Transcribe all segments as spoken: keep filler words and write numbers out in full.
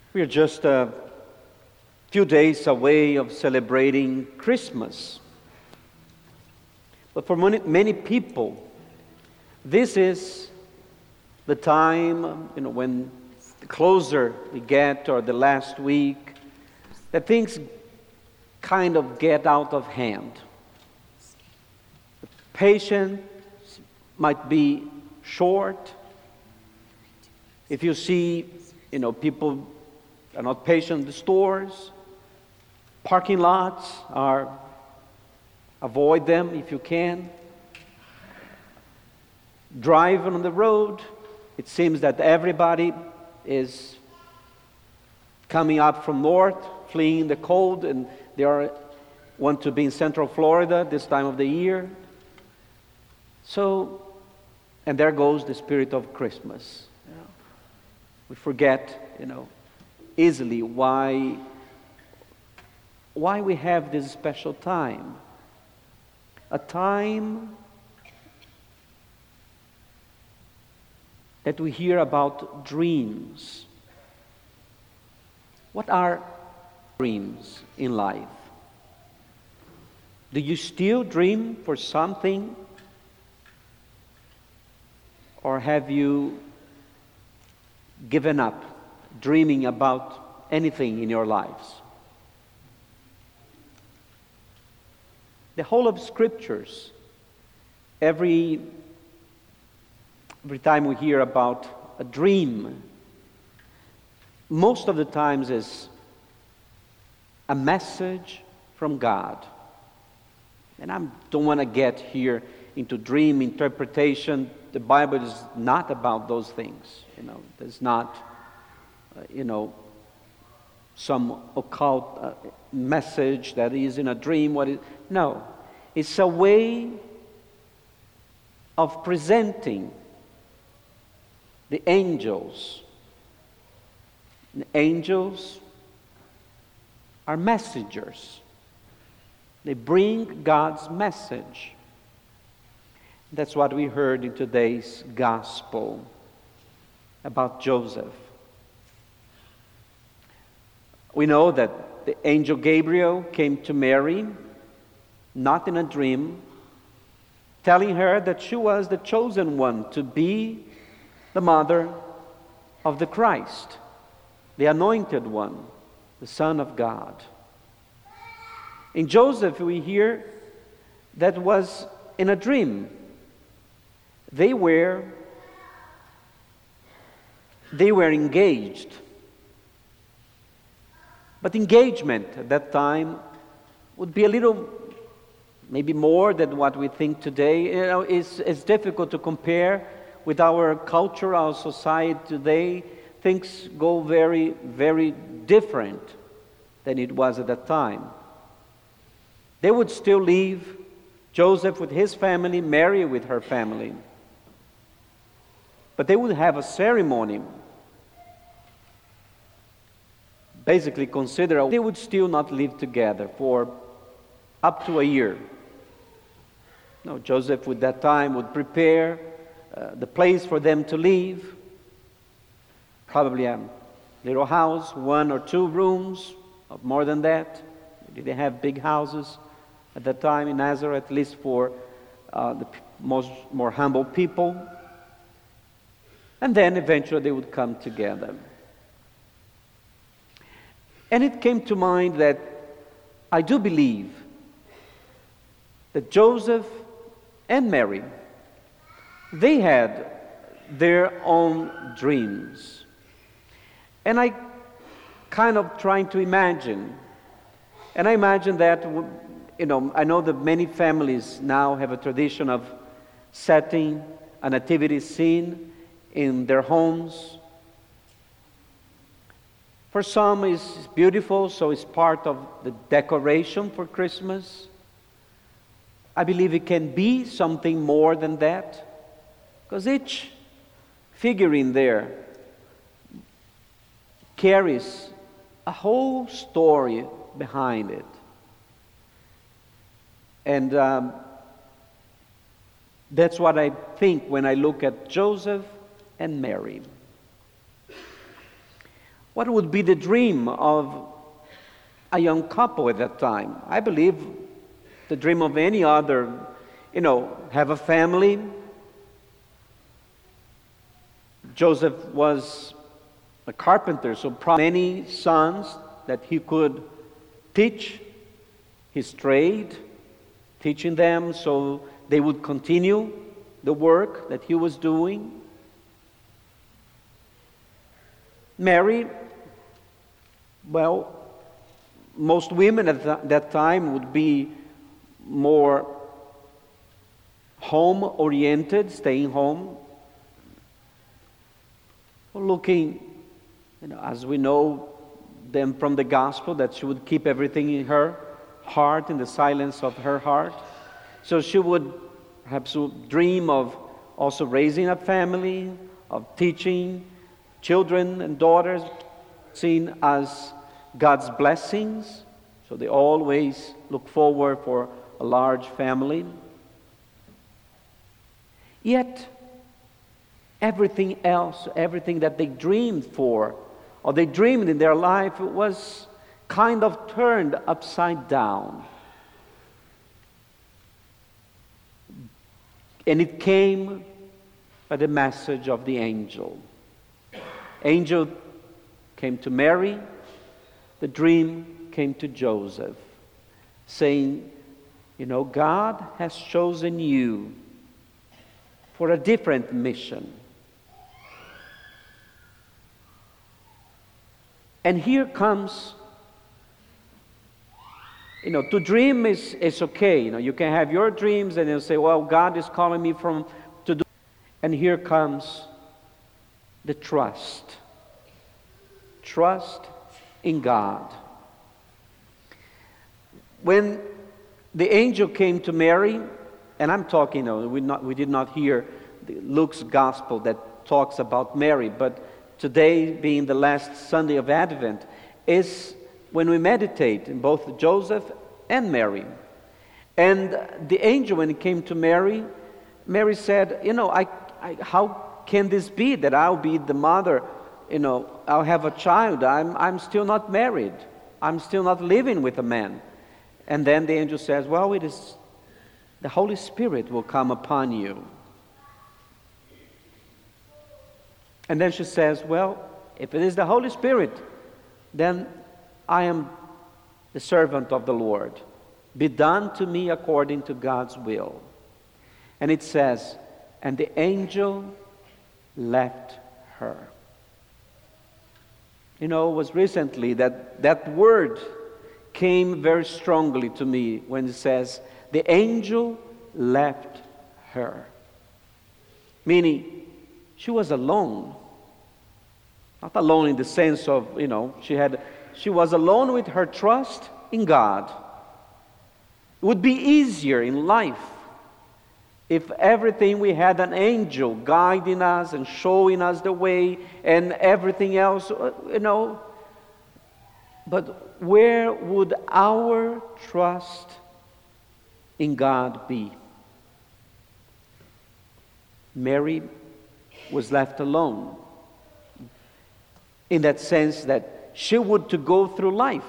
We are just a few days away of celebrating Christmas. But for many, many people, this is the time, you know, when the closer we get, or the last week, that things kind of get out of hand. The patience might be short. If you see, you know, people are not patient in the stores, parking lots are, avoid them if you can. Driving on the road, it seems that everybody is coming up from north, fleeing the cold, and they are want to be in Central Florida this time of the year. So, and there goes the spirit of Christmas. You know, we forget, you know, easily why why we have this special time. A time that we hear about dreams. What are dreams in life? Do you still dream for something? Or have you given up dreaming about anything in your lives? The whole of Scriptures, every every time we hear about a dream, most of the times is a message from God. And I don't want to get here into dream interpretation. The Bible is not about those things. You know, there's not, uh, you know, some occult uh, message that is in a dream. What is no? It's a way of presenting the angels. The angels are messengers. They bring God's message. That's what we heard in today's gospel about Joseph. We know that the angel Gabriel came to Mary, not in a dream, telling her that she was the chosen one to be the mother of the Christ, the anointed one, the Son of God. In Joseph, we hear that was in a dream. They were, they were engaged. But engagement at that time would be a little, maybe more than what we think today. You know, it's, it's difficult to compare with our culture, our society today. Things go very, very different than it was at that time. They would still leave, Joseph with his family, Mary with her family. But they would have a ceremony. Basically consider they would still not live together for up to a year. No, Joseph at that time would prepare uh, the place for them to live. Probably a little house, one or two rooms, not more than that. They didn't have big houses at that time in Nazareth, at least for uh, the most more humble people. And then eventually they would come together. And it came to mind that I do believe that Joseph and Mary, they had their own dreams. And I kind of trying to imagine, and I imagine that, you know, I know that many families now have a tradition of setting a nativity scene in their homes. For some it's beautiful, so it's part of the decoration for Christmas. I believe it can be something more than that, because each figurine there carries a whole story behind it. And um, that's what I think when I look at Joseph and Mary. What would be the dream of a young couple at that time? I believe the dream of any other, you know, have a family. Joseph was a carpenter, so probably many sons that he could teach his trade, teaching them so they would continue the work that he was doing. Mary, well, most women at th- that time would be more home-oriented, staying home, looking, you know, as we know them from the gospel, that she would keep everything in her heart, in the silence of her heart. So she would perhaps dream of also raising a family, of teaching children and daughters, seen as God's blessings. So they always look forward for a large family. Yet, everything else, everything that they dreamed for, or they dreamed in their life, was kind of turned upside down. And it came by the message of the angel. Angel came to Mary, the dream came to Joseph, saying, you know, God has chosen you for a different mission. And here comes, you know, to dream is, is okay. You know, you can have your dreams and you'll say, well, God is calling me from to do. And here comes the trust. Trust in God. When the angel came to Mary, and I'm talking, you know, we, not, we did not hear the Luke's gospel that talks about Mary, but today, being the last Sunday of Advent, is when we meditate in both Joseph and Mary. And the angel, when he came to Mary, Mary said, you know, I, I, how can this be that I'll be the mother, you know, I'll have a child. I'm, I'm still not married. I'm still not living with a man. And then the angel says, well, it is, the Holy Spirit will come upon you. And then she says, well, if it is the Holy Spirit, then I am the servant of the Lord. Be done to me according to God's will. And it says, and the angel left her. You know, it was recently that that word came very strongly to me when it says, the angel left her. Meaning, she was alone. Not alone in the sense of, you know, she had, she was alone with her trust in God. It would be easier in life if everything we had an angel guiding us and showing us the way and everything else, you know. But where would our trust in God be? Mary was left alone, in that sense that she would to go through life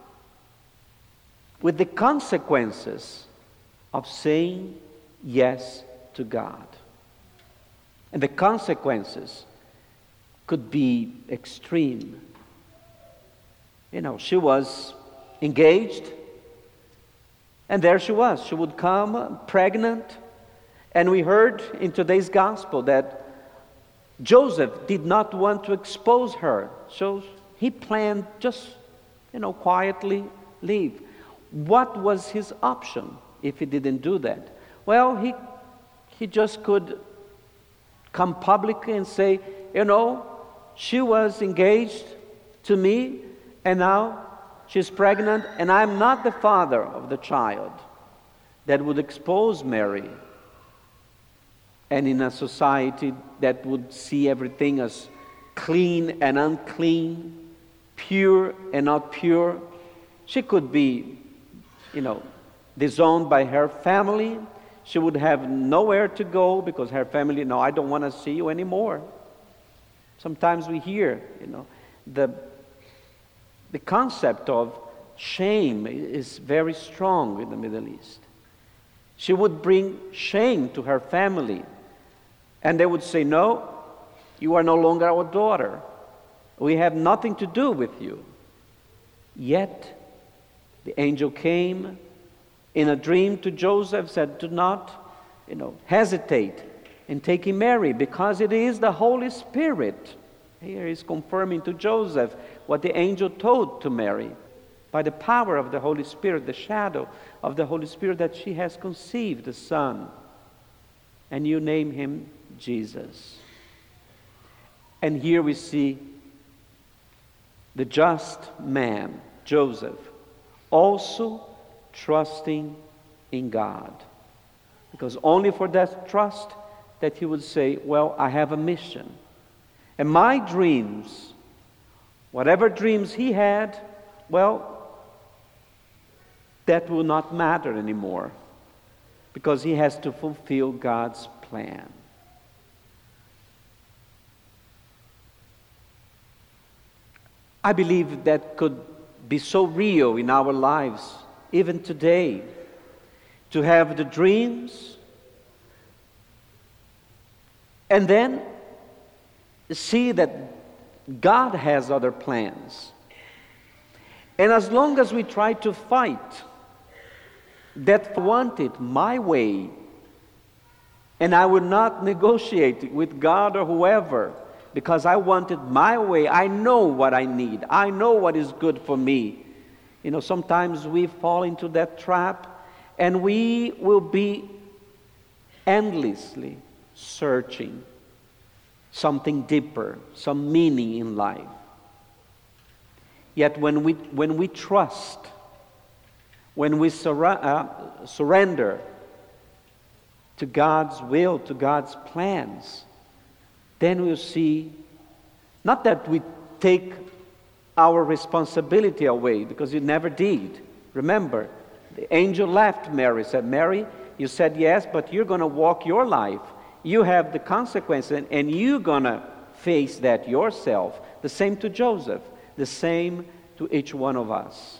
with the consequences of saying yes to God. And the consequences could be extreme. You know, she was engaged, and there she was. She would come pregnant, and we heard in today's gospel that Joseph did not want to expose her, so he planned just, you know, quietly leave. What was his option if he didn't do that? Well, he he just could come publicly and say, you know, she was engaged to me, and now she's pregnant, and I'm not the father of the child. That would expose Mary. And in a society that would see everything as clean and unclean, pure and not pure, she could be, you know, disowned by her family. She would have nowhere to go because her family, no, I don't want to see you anymore. Sometimes we hear, you know, the The concept of shame is very strong in the Middle East. She would bring shame to her family, and they would say, "No, you are no longer our daughter. We have nothing to do with you." Yet, the angel came in a dream to Joseph, said, "Do not, you know, hesitate in taking Mary, because it is the Holy Spirit." Here he's confirming to Joseph what the angel told to Mary. By the power of the Holy Spirit, the shadow of the Holy Spirit, that she has conceived a son, and you name him Jesus. And here we see the just man, Joseph, also trusting in God. Because only for that trust that he would say, "Well, I have a mission. And my dreams, whatever dreams he had, well, that will not matter anymore, because he has to fulfill God's plan." I believe that could be so real in our lives, even today, to have the dreams and then see that God has other plans. And as long as we try to fight that I want it my way, and I will not negotiate with God or whoever, because I want it my way, I know what I need, I know what is good for me. You know, sometimes we fall into that trap, and we will be endlessly searching something deeper, some meaning in life. Yet when we, when we trust, when we sur- uh, surrender to God's will, to God's plans, then we'll see, not that we take our responsibility away, because you never did. Remember, the angel left Mary, said, "Mary, you said yes, but you're going to walk your life. You have the consequences, and you're going to face that yourself." The same to Joseph, the same to each one of us.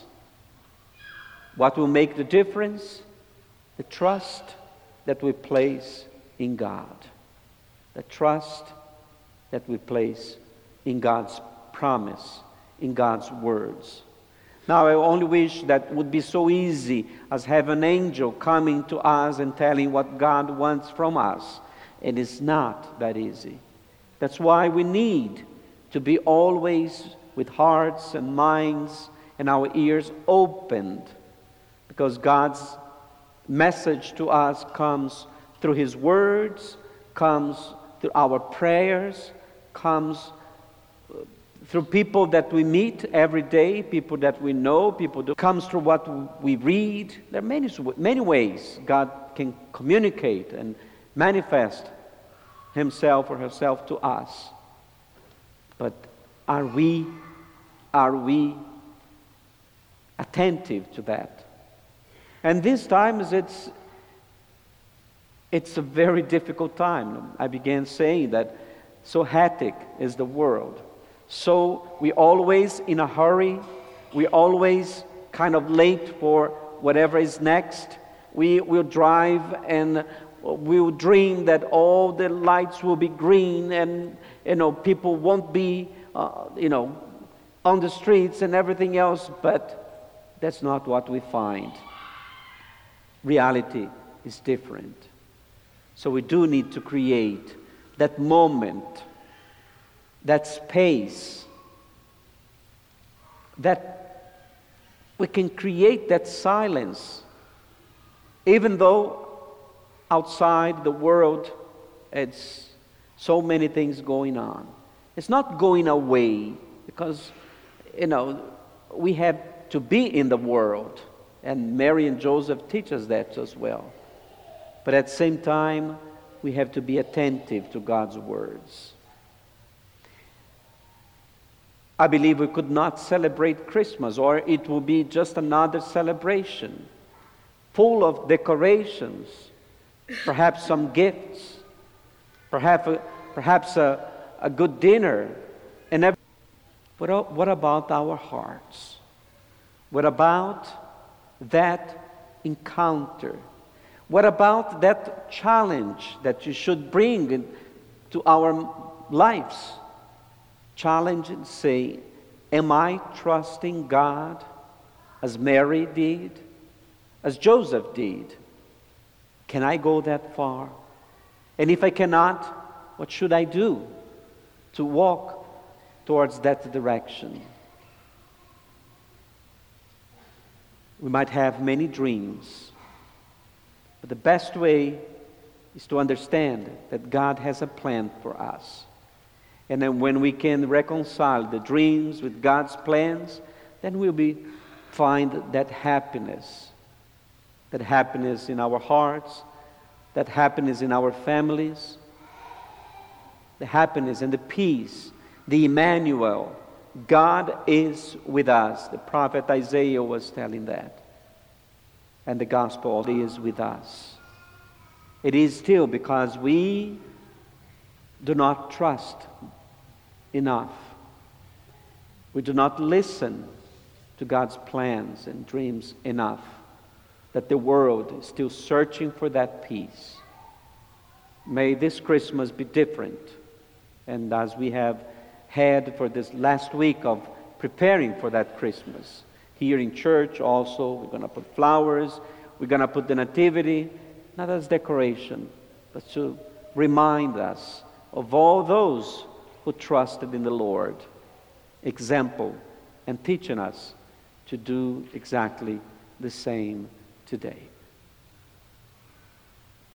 What will make the difference? The trust that we place in God. The trust that we place in God's promise, in God's words. Now, I only wish that would be so easy as have an angel coming to us and telling what God wants from us. It is not that easy. That's why we need to be always with hearts and minds and our ears opened, because God's message to us comes through His words, comes through our prayers, comes through people that we meet every day, people that we know, people that comes through what we read. There are many, many ways God can communicate and manifest Himself or herself to us. But are we, are we attentive to that? And these times it's it's a very difficult time. I began saying that so hectic is the world. So we always in a hurry. We always kind of late for whatever is next. We will drive and we will dream that all the lights will be green, and you know people won't be uh, you know on the streets and everything else. But that's not what we find. Reality is different. So we do need to create that moment, that space, that we can create that silence, even though outside the world it's so many things going on. It's not going away, because you know we have to be in the world, and Mary and Joseph teach us that as well. But at the same time, we have to be attentive to God's words. I believe we could not celebrate Christmas, or it will be just another celebration, full of decorations, perhaps some gifts, perhaps a, perhaps a, a good dinner, and everything. But what about our hearts? What about that encounter? What about that challenge that you should bring into our lives? Challenge and say, am I trusting God as Mary did, as Joseph did? Can I go that far? And if I cannot, what should I do to walk towards that direction? We might have many dreams, but the best way is to understand that God has a plan for us. And then when we can reconcile the dreams with God's plans, then we'll be find that happiness, that happiness in our hearts, that happiness in our families, the happiness and the peace, the Emmanuel. God is with us. The prophet Isaiah was telling that. And the gospel is with us. It is still because we do not trust enough. We do not listen to God's plans and dreams enough, that the world is still searching for that peace. May this Christmas be different. And as we have had for this last week of preparing for that Christmas, here in church also, we're going to put flowers, we're going to put the nativity, not as decoration, but to remind us of all those who trusted in the Lord, example, and teaching us to do exactly the same today.